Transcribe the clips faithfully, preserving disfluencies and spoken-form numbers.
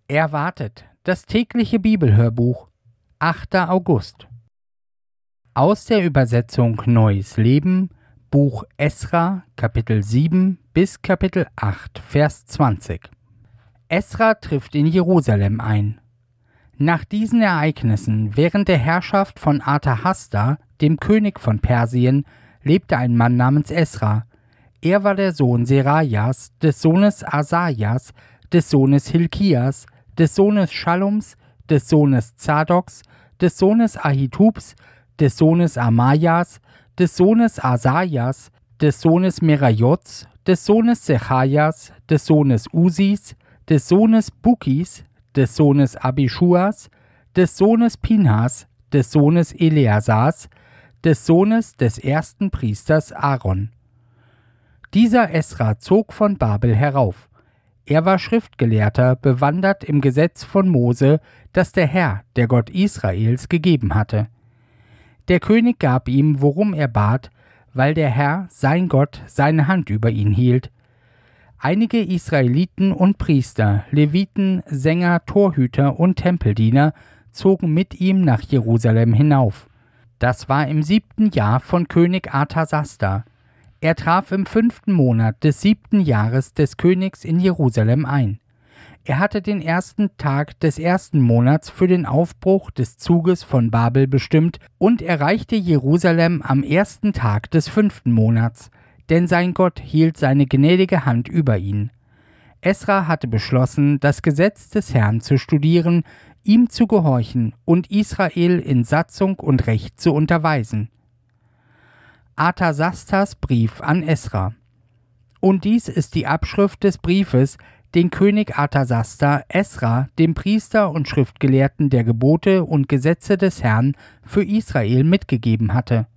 Erwartet, das tägliche Bibelhörbuch, achter August. Aus der Übersetzung Neues Leben, Buch Esra, Kapitel sieben bis Kapitel acht, Vers zwanzig. Esra trifft in Jerusalem ein. Nach diesen Ereignissen während der Herrschaft von Artahasta, dem König von Persien, lebte ein Mann namens Esra. Er war der Sohn Serajas, des Sohnes Asajas, des Sohnes Hilkias, des Sohnes Schallums, des Sohnes Zadoks, des Sohnes Ahitubs, des Sohnes Amajas, des Sohnes Asajas, des Sohnes Merajots, des Sohnes Sechajas, des Sohnes Usis, des Sohnes Bukis, des Sohnes Abischuas, des Sohnes Pinhas, des Sohnes Eleasars, des Sohnes des ersten Priesters Aaron. Dieser Esra zog von Babel herauf. Er war Schriftgelehrter, bewandert im Gesetz von Mose, das der Herr, der Gott Israels, gegeben hatte. Der König gab ihm, worum er bat, weil der Herr, sein Gott, seine Hand über ihn hielt. Einige Israeliten und Priester, Leviten, Sänger, Torhüter und Tempeldiener zogen mit ihm nach Jerusalem hinauf. Das war im siebten Jahr von König Artasasta. Er traf im fünften Monat des siebten Jahres des Königs in Jerusalem ein. Er hatte den ersten Tag des ersten Monats für den Aufbruch des Zuges von Babel bestimmt und erreichte Jerusalem am ersten Tag des fünften Monats, denn sein Gott hielt seine gnädige Hand über ihn. Esra hatte beschlossen, das Gesetz des Herrn zu studieren, ihm zu gehorchen und Israel in Satzung und Recht zu unterweisen. Artasastas Brief an Esra. Und dies ist die Abschrift des Briefes, den König Artasasta Esra, dem Priester und Schriftgelehrten der Gebote und Gesetze des Herrn, für Israel mitgegeben hatte.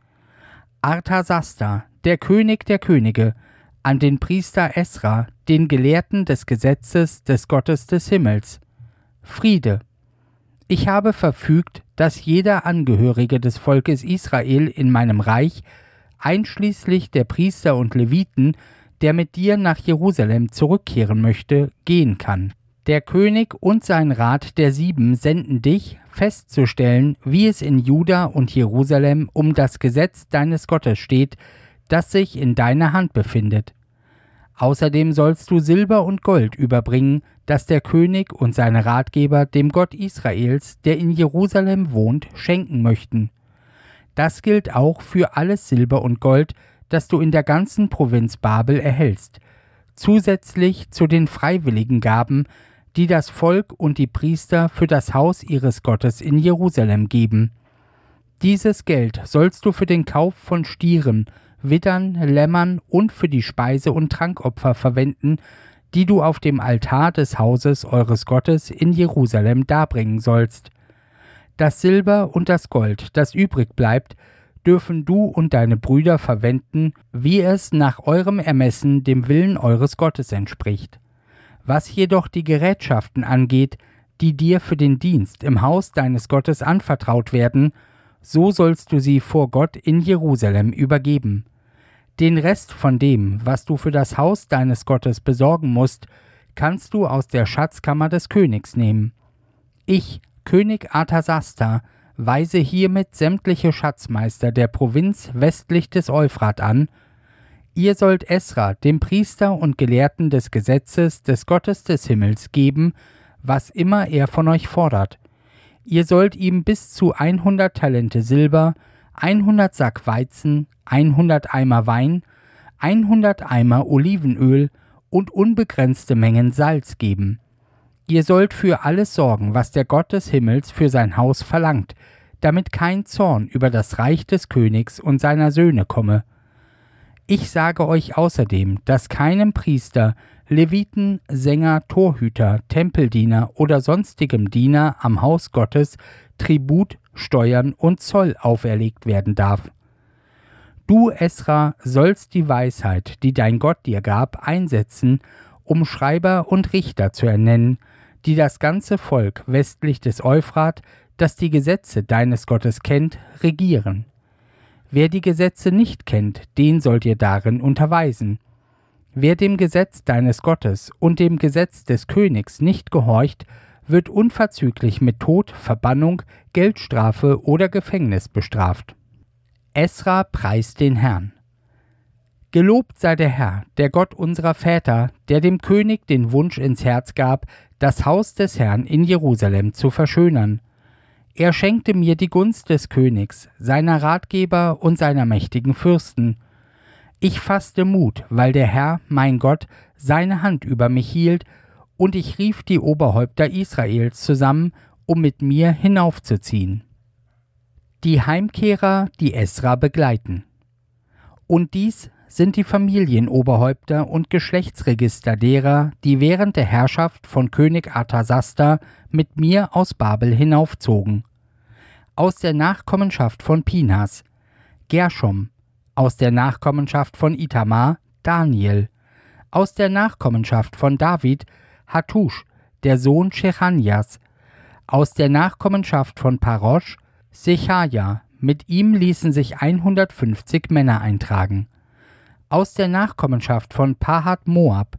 Artasasta, der König der Könige, an den Priester Esra, den Gelehrten des Gesetzes des Gottes des Himmels. Friede. Ich habe verfügt, dass jeder Angehörige des Volkes Israel in meinem Reich, einschließlich der Priester und Leviten, der mit dir nach Jerusalem zurückkehren möchte, gehen kann. Der König und sein Rat der Sieben senden dich, festzustellen, wie es in Juda und Jerusalem um das Gesetz deines Gottes steht, das sich in deiner Hand befindet. Außerdem sollst du Silber und Gold überbringen, das der König und seine Ratgeber dem Gott Israels, der in Jerusalem wohnt, schenken möchten. Das gilt auch für alles Silber und Gold, das du in der ganzen Provinz Babel erhältst, zusätzlich zu den freiwilligen Gaben, die das Volk und die Priester für das Haus ihres Gottes in Jerusalem geben. Dieses Geld sollst du für den Kauf von Stieren, Widdern, Lämmern und für die Speise- und Trankopfer verwenden, die du auf dem Altar des Hauses eures Gottes in Jerusalem darbringen sollst. Das Silber und das Gold, das übrig bleibt, dürfen du und deine Brüder verwenden, wie es nach eurem Ermessen dem Willen eures Gottes entspricht. Was jedoch die Gerätschaften angeht, die dir für den Dienst im Haus deines Gottes anvertraut werden, so sollst du sie vor Gott in Jerusalem übergeben. Den Rest von dem, was du für das Haus deines Gottes besorgen musst, kannst du aus der Schatzkammer des Königs nehmen. Ich, König Artasasta, weise hiermit sämtliche Schatzmeister der Provinz westlich des Euphrat an. Ihr sollt Esra, dem Priester und Gelehrten des Gesetzes des Gottes des Himmels, geben, was immer er von euch fordert. Ihr sollt ihm bis zu hundert Talente Silber, hundert Sack Weizen, hundert Eimer Wein, hundert Eimer Olivenöl und unbegrenzte Mengen Salz geben. Ihr sollt für alles sorgen, was der Gott des Himmels für sein Haus verlangt, damit kein Zorn über das Reich des Königs und seiner Söhne komme. Ich sage euch außerdem, dass keinem Priester, Leviten, Sänger, Torhüter, Tempeldiener oder sonstigem Diener am Haus Gottes Tribut, Steuern und Zoll auferlegt werden darf. Du, Esra, sollst die Weisheit, die dein Gott dir gab, einsetzen, um Schreiber und Richter zu ernennen, die das ganze Volk westlich des Euphrat, das die Gesetze deines Gottes kennt, regieren. Wer die Gesetze nicht kennt, den sollt ihr darin unterweisen. Wer dem Gesetz deines Gottes und dem Gesetz des Königs nicht gehorcht, wird unverzüglich mit Tod, Verbannung, Geldstrafe oder Gefängnis bestraft. Esra preist den Herrn. Gelobt sei der Herr, der Gott unserer Väter, der dem König den Wunsch ins Herz gab, das Haus des Herrn in Jerusalem zu verschönern. Er schenkte mir die Gunst des Königs, seiner Ratgeber und seiner mächtigen Fürsten. Ich fasste Mut, weil der Herr, mein Gott, seine Hand über mich hielt, und ich rief die Oberhäupter Israels zusammen, um mit mir hinaufzuziehen. Die Heimkehrer, die Esra begleiten. Und dies sind die Familienoberhäupter und Geschlechtsregister derer, die während der Herrschaft von König Arthasasta mit mir aus Babel hinaufzogen. Aus der Nachkommenschaft von Pinhas, Gershom, aus der Nachkommenschaft von Itamar, Daniel, aus der Nachkommenschaft von David, Hattusch, der Sohn Schechanjas, aus der Nachkommenschaft von Parosch, Sechaja, mit ihm ließen sich hundertfünfzig Männer eintragen. Aus der Nachkommenschaft von Pahat Moab,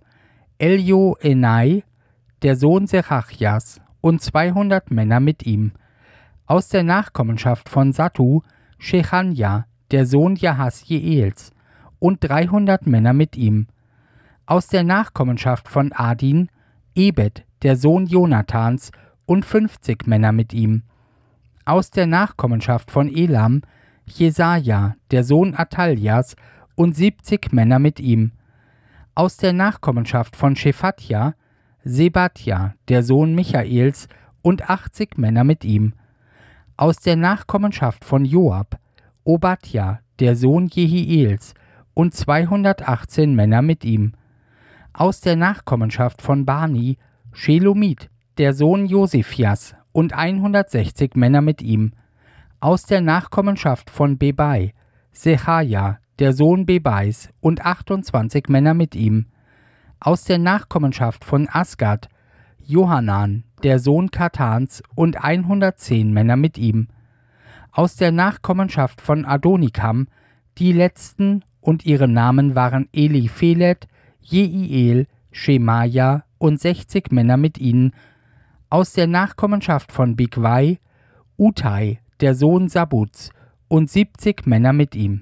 Elioenai, der Sohn Sechachjas, und zweihundert Männer mit ihm. Aus der Nachkommenschaft von Sattu, Shechanja, der Sohn Jahasjeels, und dreihundert Männer mit ihm. Aus der Nachkommenschaft von Adin, Ebed, der Sohn Jonathans, und fünfzig Männer mit ihm. Aus der Nachkommenschaft von Elam, Jesaja, der Sohn Ataljas, und siebzig Männer mit ihm. Aus der Nachkommenschaft von Shephatja, Sebatja, der Sohn Michaels, und achtzig Männer mit ihm. Aus der Nachkommenschaft von Joab, Obadja, der Sohn Jehiels, und zweihundertachtzehn Männer mit ihm. Aus der Nachkommenschaft von Bani, Shelomit, der Sohn Josephias, und hundertsechzig Männer mit ihm. Aus der Nachkommenschaft von Bebai, Sechaja, der Sohn Bebais, und achtundzwanzig Männer mit ihm. Aus der Nachkommenschaft von Asgad, Johanan, der Sohn Katans, und hundertzehn Männer mit ihm. Aus der Nachkommenschaft von Adonikam, die letzten, und ihre Namen waren Eliphelet, Jeiel, Schemaja und sechzig Männer mit ihnen. Aus der Nachkommenschaft von Bigwai, Utai, der Sohn Sabuts, und siebzig Männer mit ihm.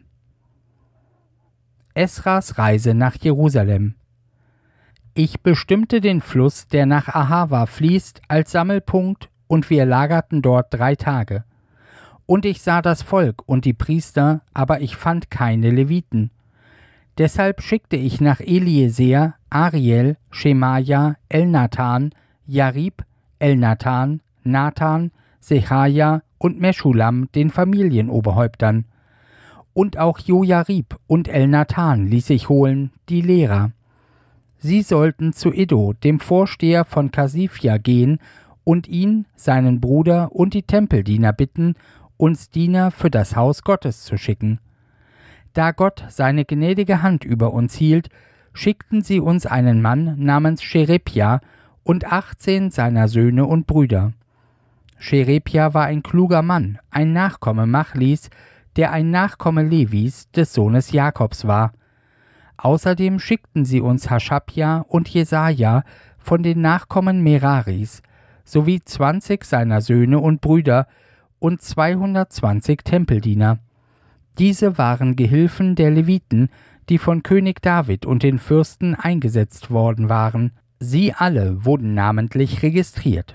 Esras Reise nach Jerusalem. Ich bestimmte den Fluss, der nach Ahava fließt, als Sammelpunkt, und wir lagerten dort drei Tage. Und ich sah das Volk und die Priester, aber ich fand keine Leviten. Deshalb schickte ich nach Eliezer, Ariel, Schemaja, Elnathan, Jarib, Elnathan, Nathan, Sechaja und Meschulam, den Familienoberhäuptern. Und auch Jojarib und Elnathan ließ ich holen, die Lehrer. Sie sollten zu Iddo, dem Vorsteher von Kasifia, gehen und ihn, seinen Bruder und die Tempeldiener bitten, uns Diener für das Haus Gottes zu schicken. Da Gott seine gnädige Hand über uns hielt, schickten sie uns einen Mann namens Scherepja und achtzehn seiner Söhne und Brüder. Scherepja war ein kluger Mann, ein Nachkomme Machlis, der ein Nachkomme Levis, des Sohnes Jakobs war. Außerdem schickten sie uns Haschabja und Jesaja von den Nachkommen Meraris, sowie zwanzig seiner Söhne und Brüder und zweihundertzwanzig Tempeldiener. Diese waren Gehilfen der Leviten, die von König David und den Fürsten eingesetzt worden waren. Sie alle wurden namentlich registriert.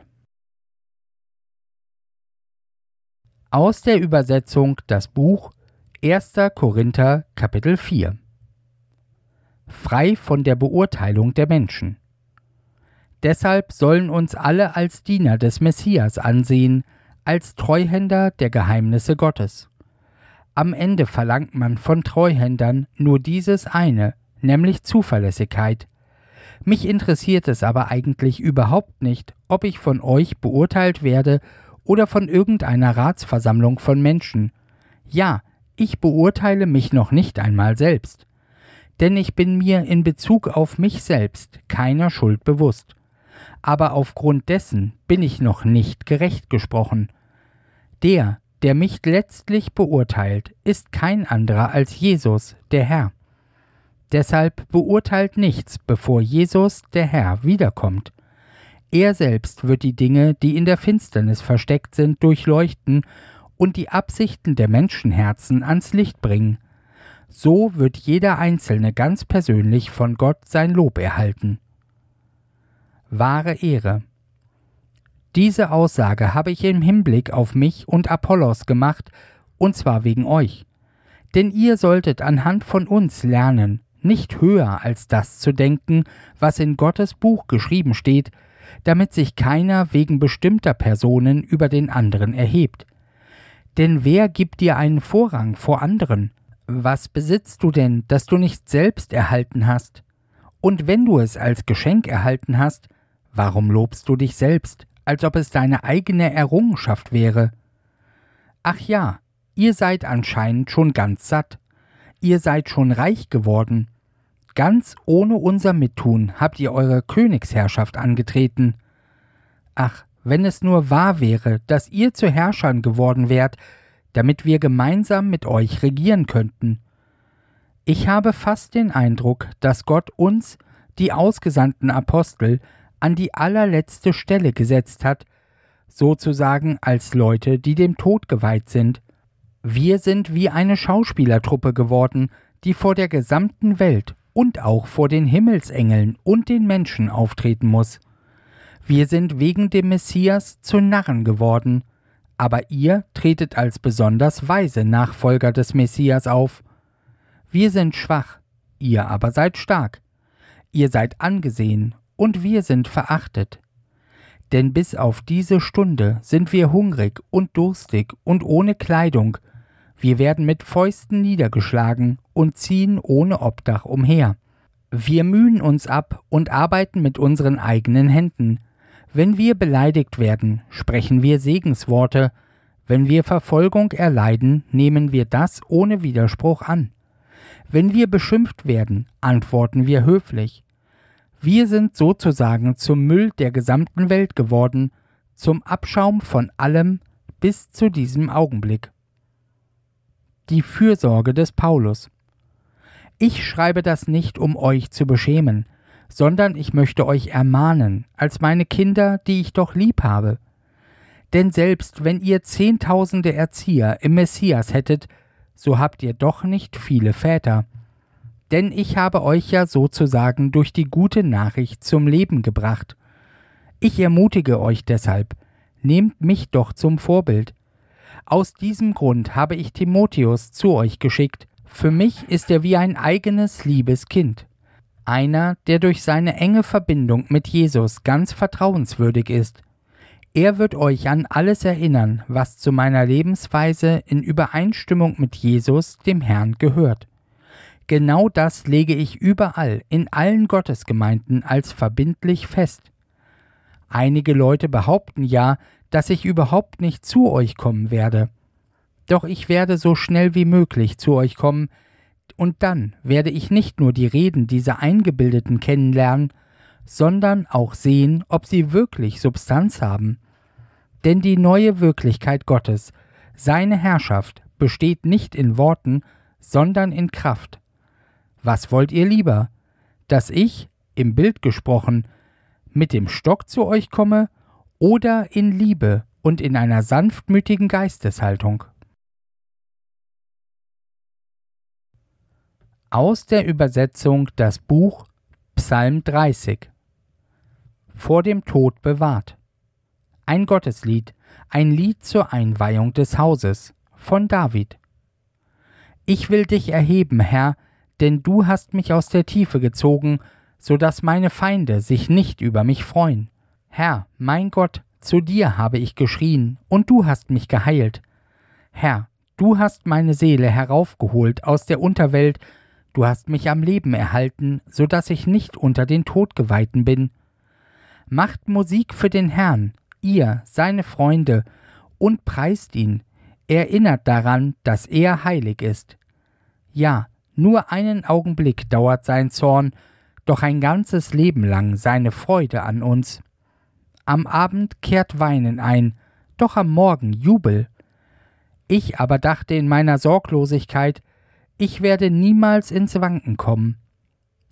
Aus der Übersetzung das Buch erster Korinther Kapitel vier. Frei von der Beurteilung der Menschen. Deshalb sollen uns alle als Diener des Messias ansehen, als Treuhänder der Geheimnisse Gottes. Am Ende verlangt man von Treuhändern nur dieses eine, nämlich Zuverlässigkeit. Mich interessiert es aber eigentlich überhaupt nicht, ob ich von euch beurteilt werde oder von irgendeiner Ratsversammlung von Menschen. Ja, ich beurteile mich noch nicht einmal selbst. Denn ich bin mir in Bezug auf mich selbst keiner Schuld bewusst. Aber aufgrund dessen bin ich noch nicht gerecht gesprochen. Der, der mich letztlich beurteilt, ist kein anderer als Jesus, der Herr. Deshalb beurteilt nichts, bevor Jesus, der Herr, wiederkommt. Er selbst wird die Dinge, die in der Finsternis versteckt sind, durchleuchten und die Absichten der Menschenherzen ans Licht bringen. So wird jeder Einzelne ganz persönlich von Gott sein Lob erhalten. Wahre Ehre. Diese Aussage habe ich im Hinblick auf mich und Apollos gemacht, und zwar wegen euch. Denn ihr solltet anhand von uns lernen, nicht höher als das zu denken, was in Gottes Buch geschrieben steht, damit sich keiner wegen bestimmter Personen über den anderen erhebt. Denn wer gibt dir einen Vorrang vor anderen? Was besitzt du denn, das du nicht selbst erhalten hast? Und wenn du es als Geschenk erhalten hast, warum lobst du dich selbst, als ob es deine eigene Errungenschaft wäre? Ach ja, ihr seid anscheinend schon ganz satt. Ihr seid schon reich geworden. Ganz ohne unser Mittun habt ihr eure Königsherrschaft angetreten. Ach, wenn es nur wahr wäre, dass ihr zu Herrschern geworden wärt, damit wir gemeinsam mit euch regieren könnten. Ich habe fast den Eindruck, dass Gott uns, die ausgesandten Apostel, an die allerletzte Stelle gesetzt hat, sozusagen als Leute, die dem Tod geweiht sind. Wir sind wie eine Schauspielertruppe geworden, die vor der gesamten Welt und auch vor den Himmelsengeln und den Menschen auftreten muss. Wir sind wegen dem Messias zu Narren geworden, aber ihr tretet als besonders weise Nachfolger des Messias auf. Wir sind schwach, ihr aber seid stark. Ihr seid angesehen und wir sind verachtet. Denn bis auf diese Stunde sind wir hungrig und durstig und ohne Kleidung. Wir werden mit Fäusten niedergeschlagen und ziehen ohne Obdach umher. Wir mühen uns ab und arbeiten mit unseren eigenen Händen. Wenn wir beleidigt werden, sprechen wir Segensworte. Wenn wir Verfolgung erleiden, nehmen wir das ohne Widerspruch an. Wenn wir beschimpft werden, antworten wir höflich. Wir sind sozusagen zum Müll der gesamten Welt geworden, zum Abschaum von allem bis zu diesem Augenblick. Die Fürsorge des Paulus. Ich schreibe das nicht, um euch zu beschämen, sondern ich möchte euch ermahnen, als meine Kinder, die ich doch lieb habe. Denn selbst wenn ihr zehntausende Erzieher im Messias hättet, so habt ihr doch nicht viele Väter. Denn ich habe euch ja sozusagen durch die gute Nachricht zum Leben gebracht. Ich ermutige euch deshalb, nehmt mich doch zum Vorbild. Aus diesem Grund habe ich Timotheus zu euch geschickt. Für mich ist er wie ein eigenes liebes Kind. Einer, der durch seine enge Verbindung mit Jesus ganz vertrauenswürdig ist. Er wird euch an alles erinnern, was zu meiner Lebensweise in Übereinstimmung mit Jesus, dem Herrn, gehört. Genau das lege ich überall in allen Gottesgemeinden als verbindlich fest. Einige Leute behaupten ja, dass ich überhaupt nicht zu euch kommen werde. Doch ich werde so schnell wie möglich zu euch kommen, und dann werde ich nicht nur die Reden dieser Eingebildeten kennenlernen, sondern auch sehen, ob sie wirklich Substanz haben. Denn die neue Wirklichkeit Gottes, seine Herrschaft, besteht nicht in Worten, sondern in Kraft. Was wollt ihr lieber? Dass ich, im Bild gesprochen, mit dem Stock zu euch komme oder in Liebe und in einer sanftmütigen Geisteshaltung? Aus der Übersetzung das Buch Psalm dreißig. Vor dem Tod bewahrt. Ein Gotteslied, ein Lied zur Einweihung des Hauses, von David. Ich will dich erheben, Herr, denn du hast mich aus der Tiefe gezogen, so dass meine Feinde sich nicht über mich freuen. Herr, mein Gott, zu dir habe ich geschrien, und du hast mich geheilt. Herr, du hast meine Seele heraufgeholt aus der Unterwelt, du hast mich am Leben erhalten, so dass ich nicht unter den Todgeweihten bin. Macht Musik für den Herrn, ihr, seine Freunde, und preist ihn, erinnert daran, dass er heilig ist. Ja, nur einen Augenblick dauert sein Zorn, doch ein ganzes Leben lang seine Freude an uns. Am Abend kehrt Weinen ein, doch am Morgen Jubel. Ich aber dachte in meiner Sorglosigkeit, ich werde niemals ins Wanken kommen.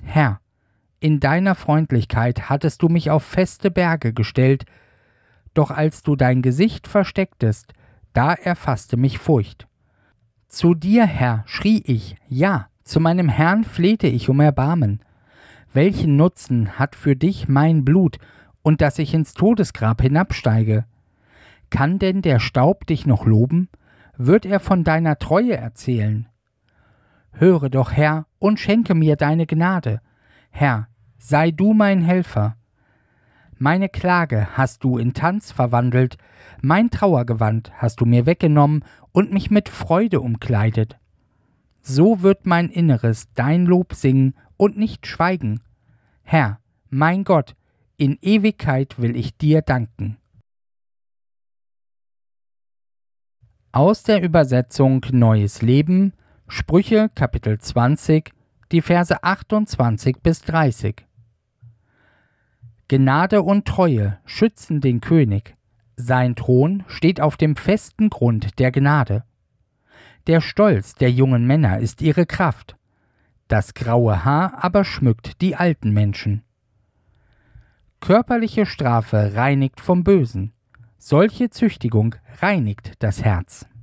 Herr, in deiner Freundlichkeit hattest du mich auf feste Berge gestellt, doch als du dein Gesicht verstecktest, da erfasste mich Furcht. Zu dir, Herr, schrie ich, ja, zu meinem Herrn flehte ich um Erbarmen. Welchen Nutzen hat für dich mein Blut und dass ich ins Todesgrab hinabsteige? Kann denn der Staub dich noch loben? Wird er von deiner Treue erzählen? Höre doch, Herr, und schenke mir deine Gnade. Herr, sei du mein Helfer. Meine Klage hast du in Tanz verwandelt, mein Trauergewand hast du mir weggenommen und mich mit Freude umkleidet. So wird mein Inneres dein Lob singen und nicht schweigen. Herr, mein Gott, in Ewigkeit will ich dir danken. Aus der Übersetzung Neues Leben, Sprüche Kapitel zwanzig, die Verse achtundzwanzig bis dreißig. Gnade und Treue schützen den König. Sein Thron steht auf dem festen Grund der Gnade. Der Stolz der jungen Männer ist ihre Kraft. Das graue Haar aber schmückt die alten Menschen. Körperliche Strafe reinigt vom Bösen. Solche Züchtigung reinigt das Herz.